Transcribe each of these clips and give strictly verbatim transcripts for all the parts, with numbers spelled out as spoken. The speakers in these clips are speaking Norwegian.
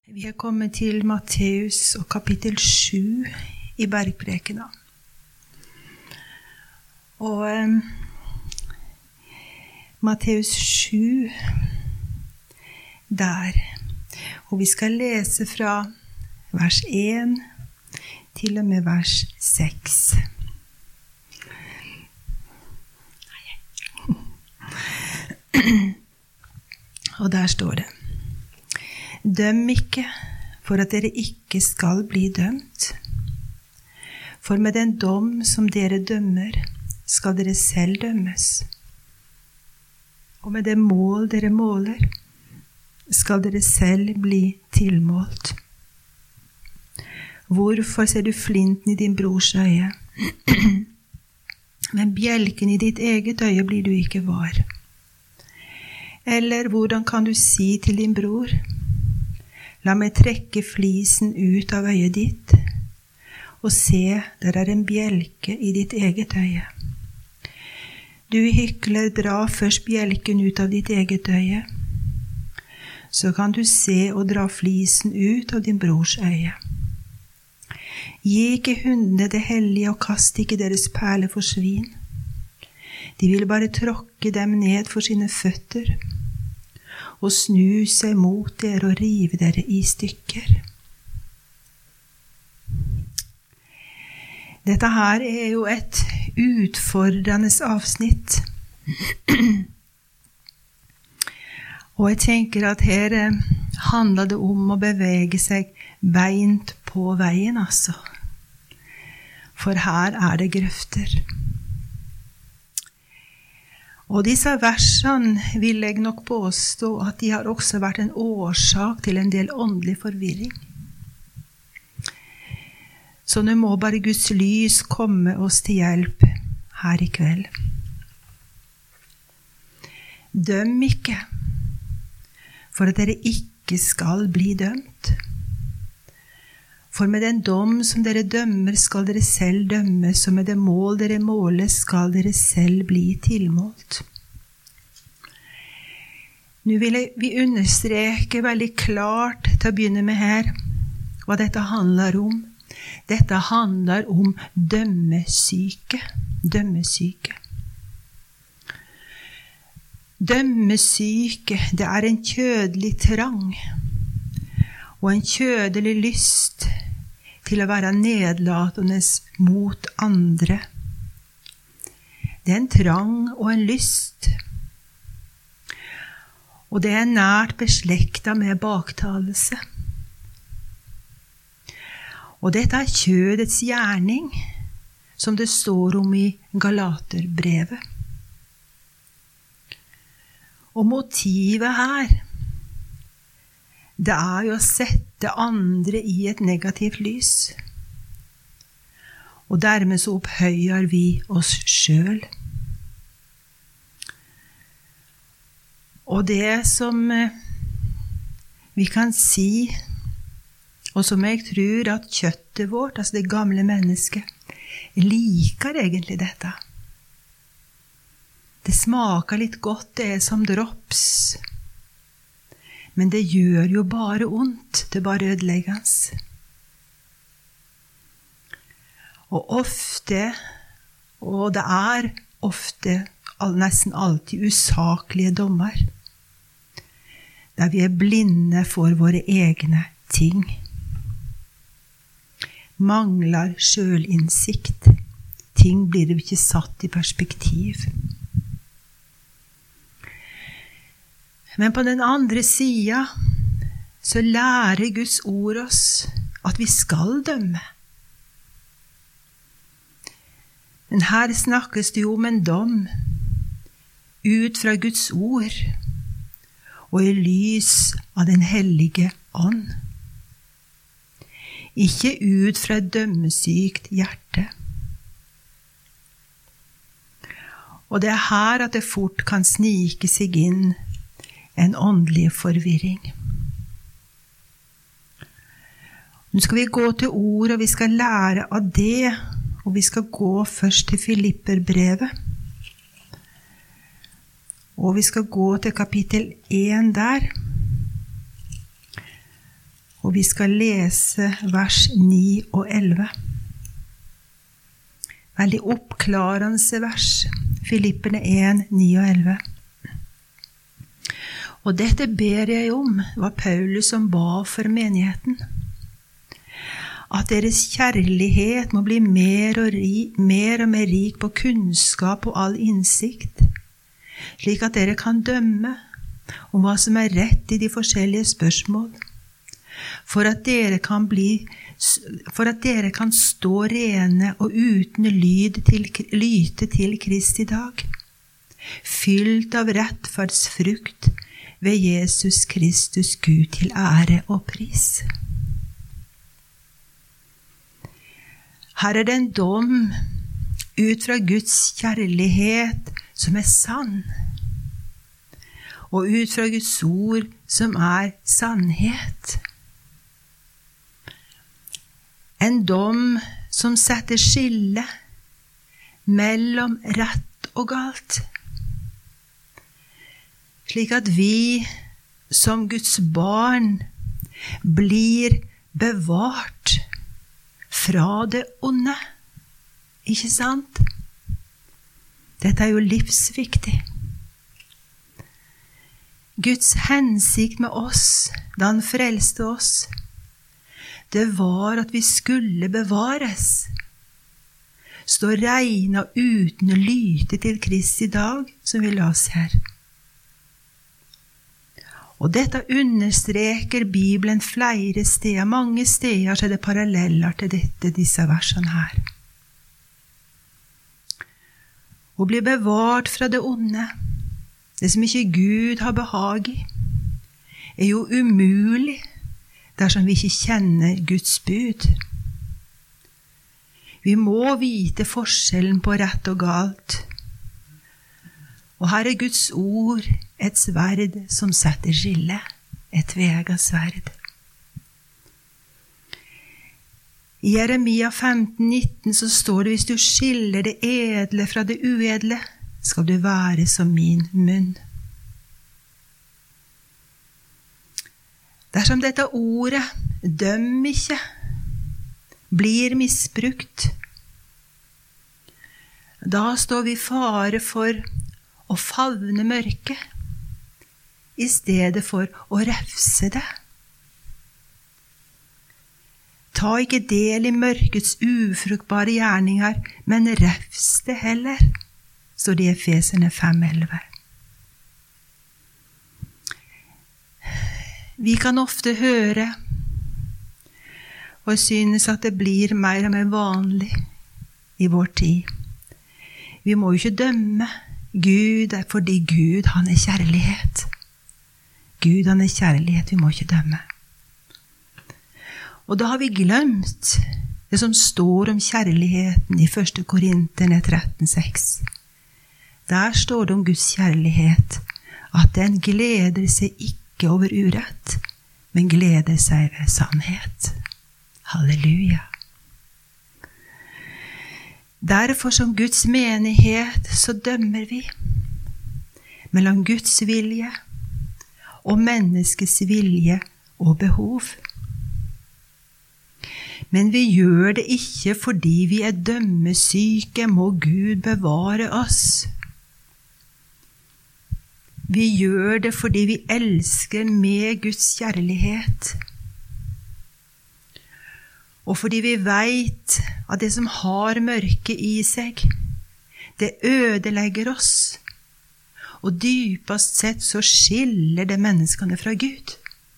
Vi er kommet til Matteus og kapittel sju i Bergprekena. Og eh, Matteus sju, der, og vi skal lese fra vers én til og med vers seks. Og der står det: Døm ikke, for at dere ikke skal bli dømt. For med den dom som dere dømmer, skal dere selv dømmes. Og med det mål dere måler, skal dere selv bli tilmålt. Hvorfor ser du flinten i din brors øye, men bjelken i ditt eget øye blir du ikke var? Eller hvordan kan du si til din bror: La meg trekke flisen ut av øyet ditt, og se, der er en bjelke i ditt eget øye. Du hykler, dra først bjelken ut av ditt eget øye, så kan du se og dra flisen ut av din brors øye. Gi ikke hundene det hellige, og kast ikke deres perler for svin. De vil bare tråkke dem ned for sine føtter, og snu seg mot dere og rive dere i stykker. Dette her er jo et utfordrende avsnitt. Og jeg tenker at her handler det om å bevege seg beint på veien, altså. For her er det grøfter. Og disse versene vil jeg nok påstå at de har også vært en årsak til en del åndelig forvirring. Så nå må bare Guds lys komme oss til hjelp her i kveld. Døm ikke, for at dere ikke skal bli dømt. For med den dom som dere dømmer, skal dere selv dømmes, og med det mål dere måler, skal dere selv bli tilmålt. Nå vil vi understreke veldig klart til å begynne med her hva dette handler om. Dette handler om dømmesyke. Dømmesyke. Dømmesyke, det er en kjødelig trang og en kjødelig lyst til å være nedlatende mot andre. Det er en trang og en lyst, og det er nært beslektet med baktalelse. Og dette er kjødets gjerning, som det står om i Galaterbrevet. Og motivet her, det er jo å sette andre i et negativt lys. Og dermed så opphøyer vi oss selv. Og det som vi kan si, og som jeg tror at kjøttet vårt, altså det gamle mennesket, liker egentlig dette. Det smaker litt godt, det er som drops. Men det gjør jo bare ondt, det bare ødelegges. Og ofte, og det er ofte, nesten alltid usaklige dommer, der vi er blinde for våre egne ting. Mangler selvinnsikt. Ting blir jo ikke satt i perspektiv. Men på den andre siden så lærer Guds ord oss at vi skal dømme. Men her snakkes det jo om en dom ut fra Guds ord og i lys av den hellige ånd. Ikke ut fra et dømmesykt hjerte. Og det er her at det fort kan snike seg inn en åndelig forvirring. Nå skal vi gå til ord, og vi skal lære av det, og vi skal gå først til Filipperbrevet. Og vi skal gå til kapittel én der. Og vi skal lese vers ni og elleve. Veldig oppklarende vers. Filipperne en, ni og elleve. Og dette ber jeg om, var Paulus som ba for menigheten. At deres kjærlighet må bli mer og, ri, mer og mer rik på kunnskap og all innsikt, slik at dere kan dømme om hva som er rett i de forskjellige spørsmål, for at dere kan bli, for at dere kan stå rene og uten lyd til, lyte til Kristi dag, fylt av rettferdsfrukt ved Jesus Kristus Gud til ære og pris. Her er det en dom ut fra Guds kjærlighet som er sann, og ut fra Guds ord som er sannhet. En dom som setter skille mellom rett og galt, slik at vi som Guds barn blir bevart fra det onde. Ikke sant? Dette er jo livsviktig. Guds hensikt med oss, da han frelste oss, det var at vi skulle bevares, stå reine og uten lyte til Kristi dag, som vi las her. Og dette understreker Bibelen flere steder, mange steder så er det paralleller til dette, disse versene her. Å bli bevart fra det onde, det som ikke Gud har behag i, er jo umulig dersom vi ikke kjenner Guds bud. Vi må vite forskjellen på rett og galt. Og her er Guds ord et sverd som setter skille, et veget sverd. I Jeremia femten nitten så står det, hvis du skiller det edle fra det uedle, skal du være som min munn. Dersom dette ordet, døm ikke, blir misbrukt, da står vi fare for å favne mørket, i stedet for å refse det. Ta ikke del i mørkets ufruktbare gjerninger, men refs det heller, står det i Efeserne fem elleve. Vi kan ofte høre, og synes at det blir mer og mer vanlig i vår tid. Vi må jo ikke dømme Gud, fordi Gud, han er kjærlighet. Gud, han er kjærlighet, vi må ikke dømme. Og da har vi glemt det som står om kjærligheten i første Korinterne tretten seks. Der står det om Guds kjærlighet, at den gleder seg ikke over urett, men gleder seg ved sannhet. Halleluja. Derfor som Guds menighet så dømmer vi mellom Guds vilje og menneskets vilje og behov. Men vi gjør det ikke fordi vi er dømmesyke, må Gud bevare oss. Vi gjør det fordi vi elsker med Guds kjærlighet. Og fordi vi vet at det som har mørke i seg, det ødelegger oss. Og dypest sett så skiller det menneskene fra Gud.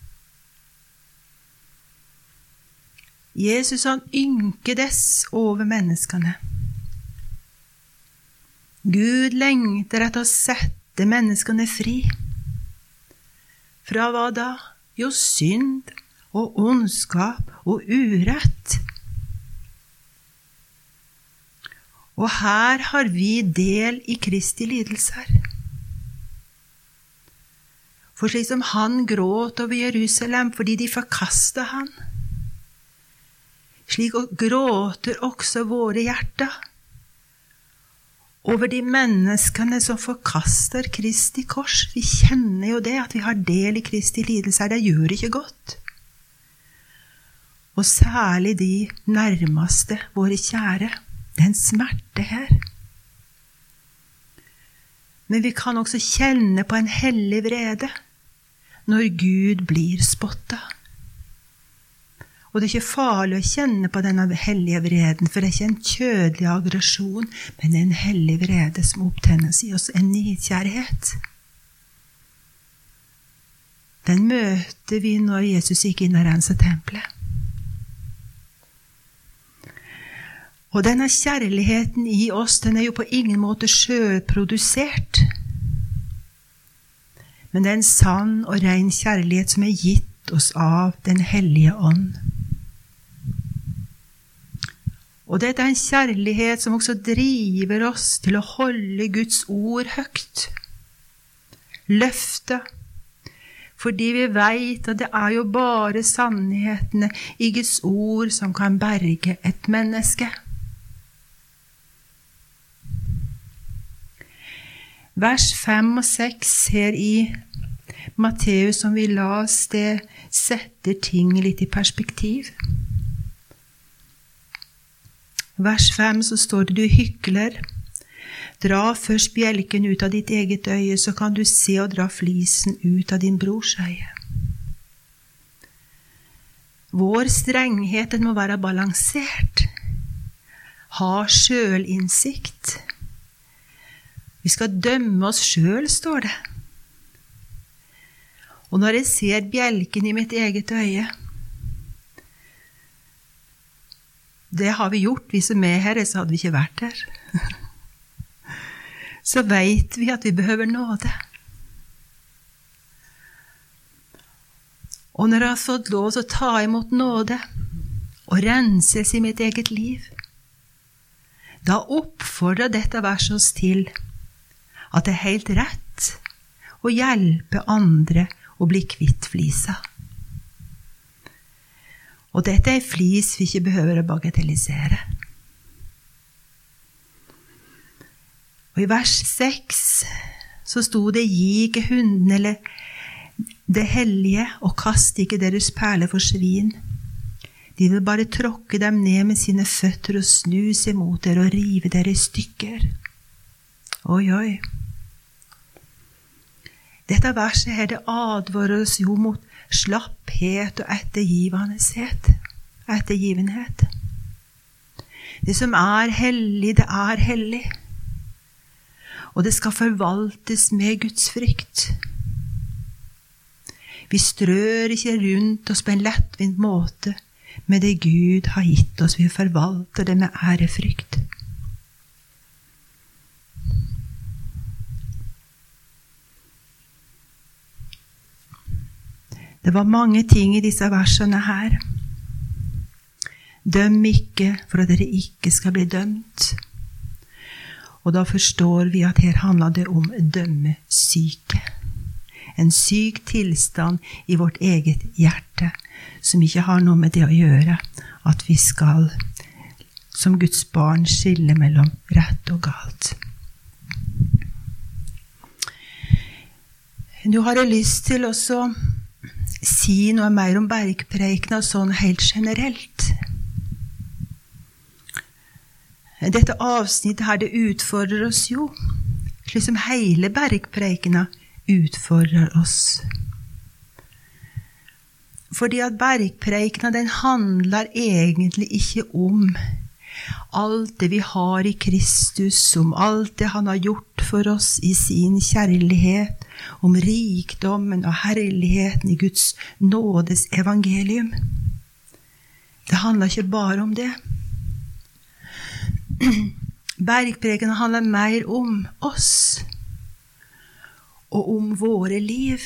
Jesus han ynkedes over menneskene. Gud lengter etter å sette menneskene fri. Fra hva da? Jo, synd og ondskap og urett. Og her har vi del i Kristi lidelser. For slik som han gråt over Jerusalem fordi de forkastet han, slik gråter også våre hjerter over de menneskene som forkaster Kristi kors. Vi kjenner jo det, at vi har del i Kristi lidelser. Det gjør ikke godt. og særlig de nærmeste, våre kjære. Det er en smerte her. Men vi kan også kjenne på en hellig vrede når Gud blir spottet. Og det er ikke farlig å kjenne på denne hellige vreden, for det er ikke en kjødelig aggresjon, men en hellig vrede som opptennes i oss, en nidkjærhet. Den møter vi når Jesus gikk inn og renset tempelet. Og denne kjærligheten i oss, den er jo på ingen måte selvprodusert. Men det er en sann og ren kjærlighet som er gitt oss av den hellige ånd. Og dette er en kjærlighet som også driver oss til å holde Guds ord høyt. Løfte. Fordi vi vet at det er jo bare sannhetene i Guds ord som kan berge et menneske. Vers fem og seks her i Matteus som vi las, det setter ting litt i perspektiv. Vers fem så står det, du hykler. Dra først bjelken ut av ditt eget øye, så kan du se og dra flisen ut av din brors øye. Vår strenghet den må være balansert. Ha sjølinnsikt. Vi skal dømme oss selv, står det. Og når jeg ser bjelken i mitt eget øye, det har vi gjort, vi som er her, så hadde vi ikke vært her. Så vet vi at vi behøver nåde. Og når jeg har fått lov til å ta imot nåde og renses i mitt eget liv, da oppfordrer dette verset oss til at det er helt rett å hjelpe andre å bli kvitt flisa. Og dette er flis vi ikke behøver å bagatellisere. Og i vers seks så stod det, gi ikke hunden eller det hellige, og kast ikke deres perler for svin. De vil bare tråkke dem ned med sine føtter og snuse imot dere og rive dere i stykker. Oi, oi. Dette verset her, det advarer oss jo mot slapphet og ettergivenhet. ettergivenhet. Det som er hellig, det er hellig. Og det skal forvaltes med Guds frykt. Vi strør ikke rundt oss på en lettvint måte med det Gud har gitt oss. Vi forvalter det med ærefrykt. Det var mange ting i disse versene her. Døm ikke for at dere ikke skal bli dømt. Og da forstår vi at her handler det om dømmesyke. En syk tilstand i vårt eget hjerte, som ikke har noe med det å gjøre, at vi skal som Guds barn skille mellom rett og galt. Nå har jeg lyst til også si noe mer om bergprekena sånn helt generelt. Dette avsnittet her, det utfordrer oss jo, slik som hele bergprekena utfordrer oss. Fordi at bergprekena, den handler egentlig ikke om alt det vi har i Kristus, om alt det han har gjort for oss i sin kjærlighet, om rikdommen og herligheten i Guds nådes evangelium. Det handler ikke bare om det. Bergprekenen handler mer om oss og om våre liv.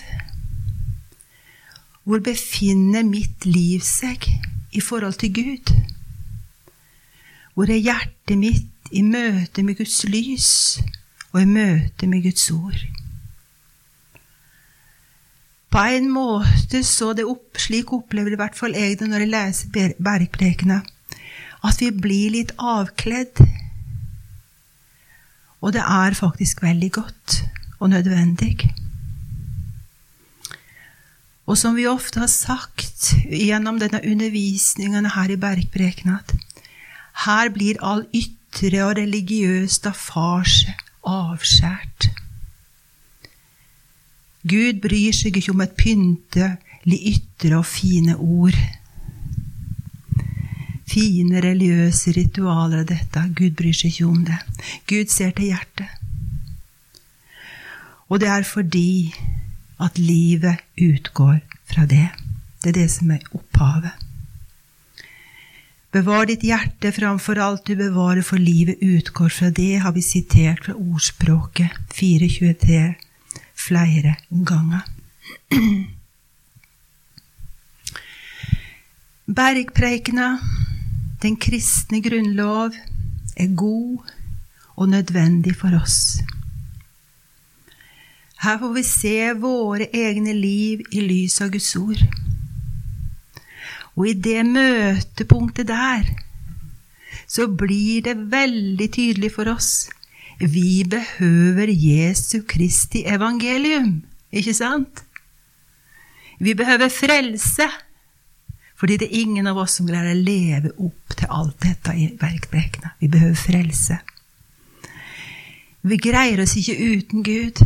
Hvor befinner mitt liv seg i forhold til Gud? Hvor er hjertet mitt i møte med Guds lys og i møte med Guds ord? På en måte så det opp, slik opplever i hvert fall jeg det når jeg leser bergprekene, at vi blir litt avkledd. Og det er faktisk veldig godt og nødvendig. Og som vi ofte har sagt gjennom denne undervisningen her i Bergprekenen, at her blir all ytre og religiøs staffasje avskjært. Gud bryr seg ikke om et pyntelig ytre og fine ord. Fine religiøse ritualer av dette. Gud bryr seg ikke om det. Gud ser til hjertet. Og det er fordi at livet utgår fra det. Det er det som er opphavet. Bevar ditt hjerte framfor alt du bevarer, for livet utgår fra det, har vi sitert fra ordspråket fire tjuetre flere ganger. Bergprekenen, den kristne grunnlov, er god og nødvendig for oss. Her får vi se våre egne liv i lys av Guds ord. Og i det møtepunktet der, så blir det veldig tydelig for oss. Vi behøver Jesu Kristi evangelium, ikke sant? Vi behøver frelse, fordi det er ingen av oss som greier å leve opp til alt dette i Bergprekenen. Vi behøver frelse. Vi greier oss ikke uten Gud.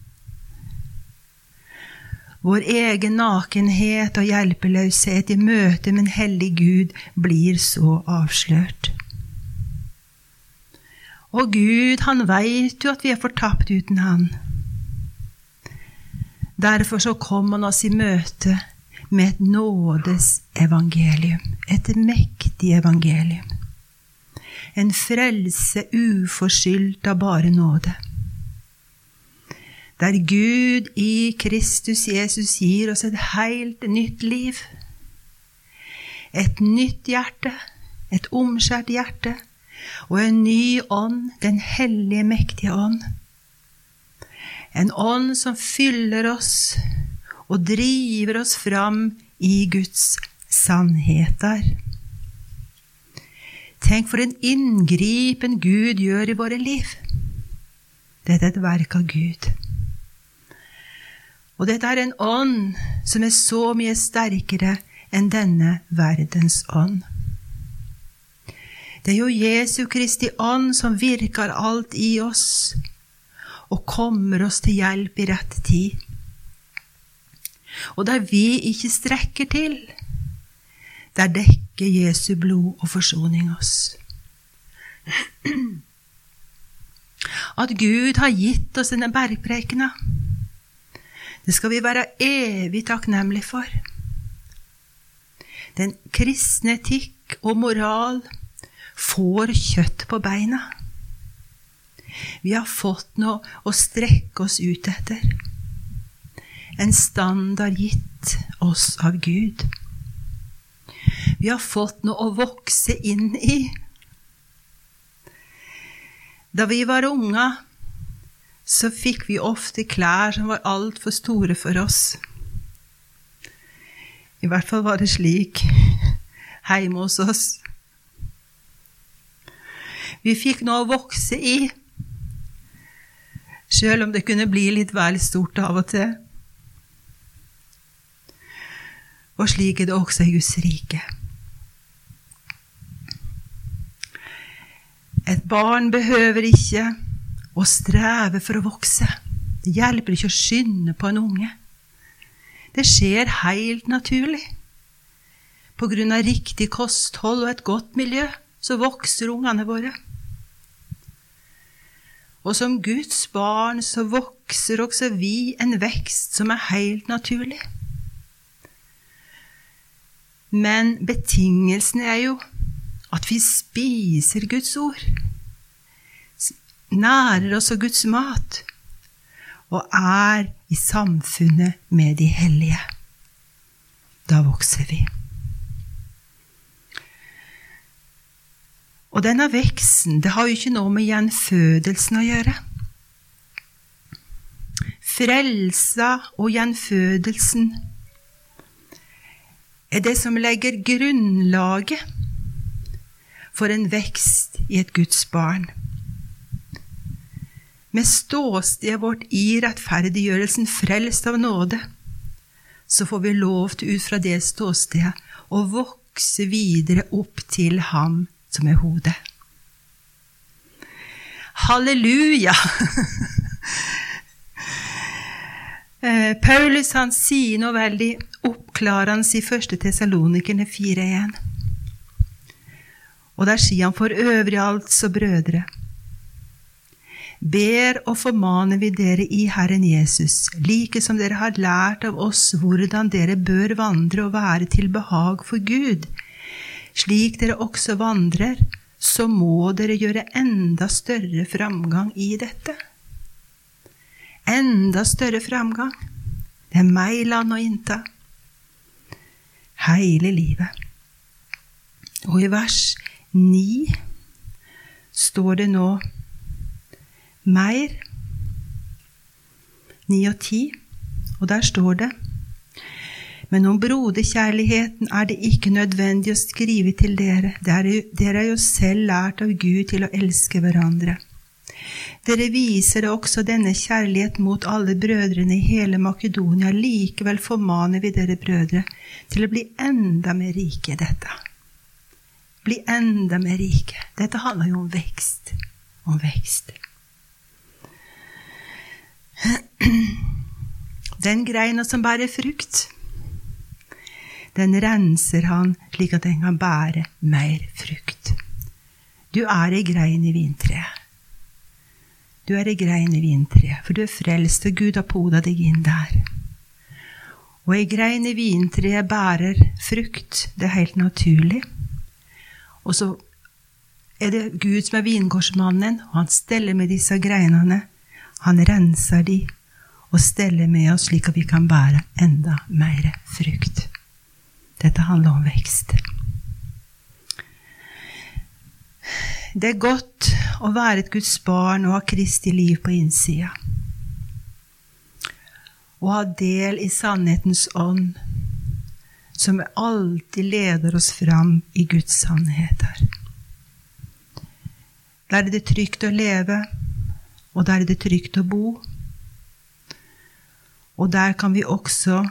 Vår egen nakenhet og hjelpeløshet i møte med en hellig Gud blir så avslørt. Og Gud, han vet jo at vi er fortapt uten han. Derfor så kom han oss i møte med et nådes evangelium, et mektig evangelium. En frelse uforskyldt av bare nåde. Der Gud i Kristus Jesus gir oss et helt nytt liv. Et nytt hjerte, et omskjært hjerte, og en ny ånd, den hellige, mektige ånd. En ånd som fyller oss og driver oss fram i Guds sannheter. Tenk for en inngripen Gud gjør i våre liv. Dette er et verk av Gud. Og dette er en ånd som er så mye sterkere enn denne verdens ånd. Det er jo Jesu Kristi ånd som virker alt i oss og kommer oss til hjelp i rett tid. Og der vi ikke strekker til, der dekker Jesu blod og forsoning oss. At Gud har gitt oss denne bergprekenen, det skal vi være evig takknemlige for. Den kristne etikk og moral får kjøtt på beina. Vi har fått noe å strekke oss ut etter. En standard gitt oss av Gud. Vi har fått noe å vokse inn i. Da vi var unge, så fikk vi ofte klær som var alt for store for oss. I hvert fall var det slik hjemme hos oss. Vi fikk noe å vokse i, selv om det kunne bli litt vel stort av og til. Og slik er det også i Guds rike. Et barn behøver ikke å streve for å vokse. Det hjelper ikke å skynde på en unge. Det skjer helt naturlig. På grunn av riktig kosthold og et godt miljø, så vokser ungene våre. Og som Guds barn så vokser også vi en vekst som er helt naturlig. Men betingelsen er jo at vi spiser Guds ord, nærer oss av Guds mat, og er i samfunnet med de hellige. Da vokser vi. Og denne veksten, det har jo ikke noe med gjenfødelsen å gjøre. Frelsa og gjenfødelsen er det som legger grunnlaget for en vekst i et Guds barn. Med ståstedet vårt i rettferdiggjørelsen frelst av nåde, så får vi lov til ut fra det ståstedet å vokse videre opp til ham som er hodet. Halleluja! Paulus han sier noe veldig oppklarende i første Thessalonikerne fire en. Og der sier han, for øvrig altså brødre, ber og formaner vi dere i Herren Jesus, like som dere har lært av oss hvordan dere bør vandre og være til behag for Gud. Slik dere også vandrer, så må dere gjøre enda større framgang i dette. Enda større framgang. Det er meg land å innta. Hele livet. Og i vers ni står det nå mer, ni og ti, og der står det, men om broderkjærligheten er det ikke nødvendig å skrive til dere. Dere, dere er jo selv lært av Gud til å elske hverandre. Dere viser også denne kjærlighet mot alle brødrene i hele Makedonia. Likevel formaner vi dere brødre til å bli enda mer rike i dette. Bli enda mer rike. Dette handler jo om vekst. Om vekst. Den greina som bærer frukt, den renser han slik at den kan bære mer frukt. Du er i grein i vintreet. Du er i grein i vintreet, for du er frelst, og Gud har podet deg inn der. Og i grein i vintreet bærer frukt, det er helt naturlig. Og så er det Gud som er vingårdsmannen, og han steller med disse greinene. Han renser de, og steller med oss slik at vi kan bære enda mer frukt. Dette handler om vekst. Det er godt å være et Guds barn og ha Kristi liv på innsida. Og ha del i sannhetens ånd, som alltid leder oss fram i Guds sannheter. Der er det trygt å leve, og der er det trygt å bo. Og der kan vi også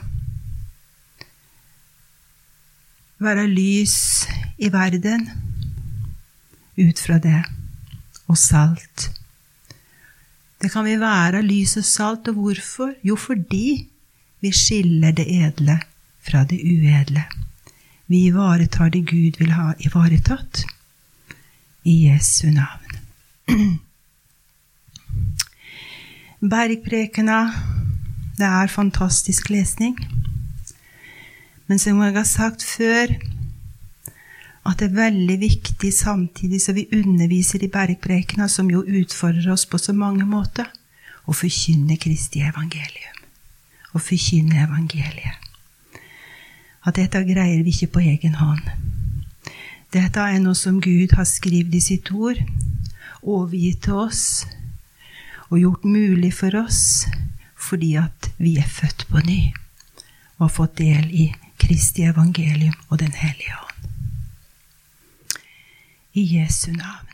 være lys i verden, ut fra det, og salt. Det kan vi være lys og salt, og hvorfor? Jo, fordi vi skiller det edle fra det uedle. Vi ivaretar det Gud vil ha ivaretatt, i Jesu navn. Bergprekena, det er fantastisk lesning. Men som jeg har sagt før, at det er veldig viktig samtidig som vi underviser i bergprekena, som jo utfordrer oss på så mange måter, å forkynne Kristi evangelium. Å forkynne evangeliet. At dette greier vi ikke på egen hånd. Dette er noe som Gud har skrevet i sitt ord, overgitt til oss, og gjort mulig for oss, fordi at vi er født på ny, og har fått del i Kristi evangelium og den hellige ånd. I Jesu navn.